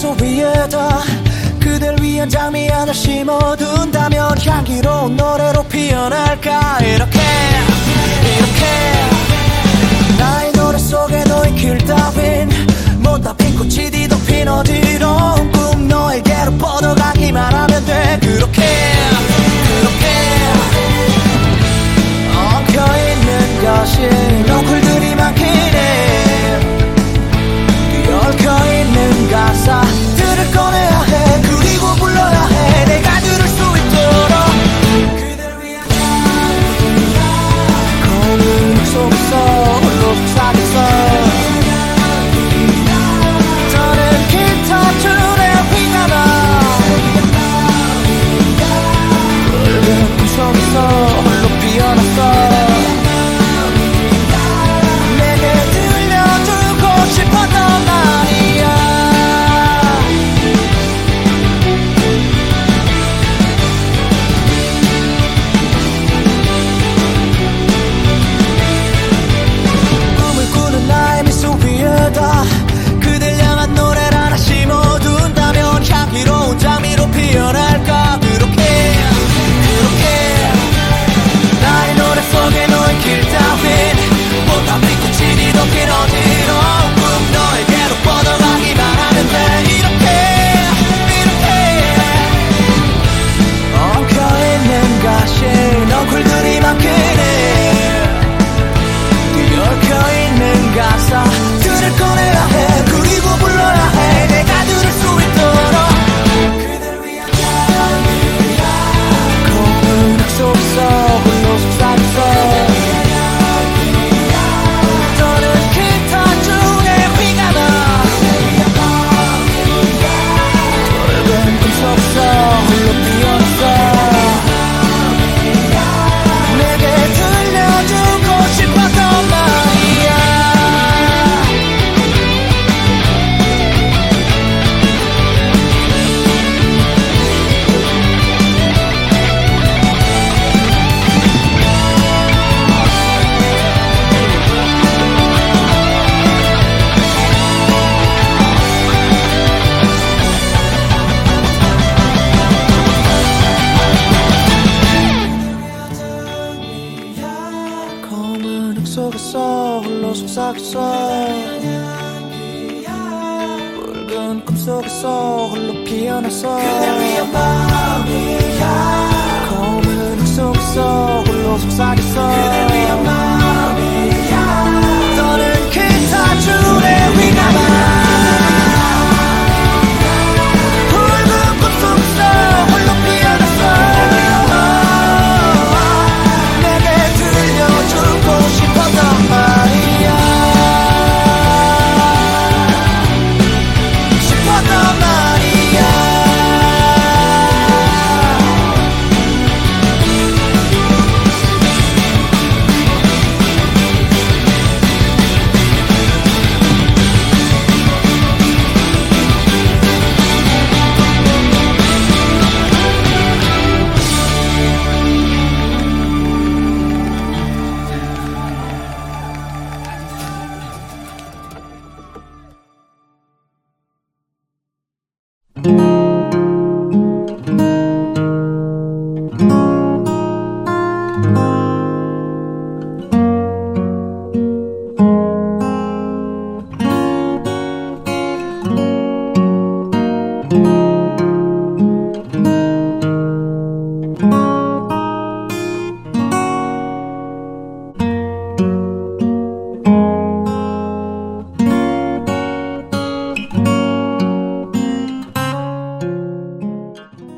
미소 위에다 그댈 위한 장미 하나 심어둔다면 향기로운 노래로 피어날까. 이렇게 나의 노래 속에 너의 길 따윈 못다 핀 꽃이 뒤덮인 어지러운 꿈 너에게로 뻗어가기만 하면 돼. 그렇게 엉켜있는 것이 너클들이 많긴 해. 얽혀있는 가사들을 꺼내야 해. 그리고 불러야 해. 내가 들을 수 있도록 그댈 위한 거울 속에서 홀로 속삭여서 더는 기타 줄에 비가 나. 붉은 꿈 속에서 홀로 피어났어. 그댈 향한 노래를 하나 심어둔다면 향기로운 장미로 피어날까. 그렇게 나의 노래 속에 너의 길 따윈 못다 핀 꽃이 뒤덮인 어지러운 꿈 너에게로 뻗어가기만 하면 돼. 이렇게 엉켜있는 가시 너클들이 많긴 해. 얽혀있는 가사 꺼내야 해. 그리고 불러야 해. 내가 들을 수 있도록 그댈 위한 검은 악 속에서 홀로 속삭였어. 떠는 기타 중에 비가 나. 붉은 꿈 속에서 홀로 피어났어. 내게 들려주고 싶었던 말이야. 속에서 홀로 속삭였어. 붉은 꿈 속에서 홀로 피어났어. 그대 위한 마음이야. 검은 흙 속에서 홀로 속삭였어.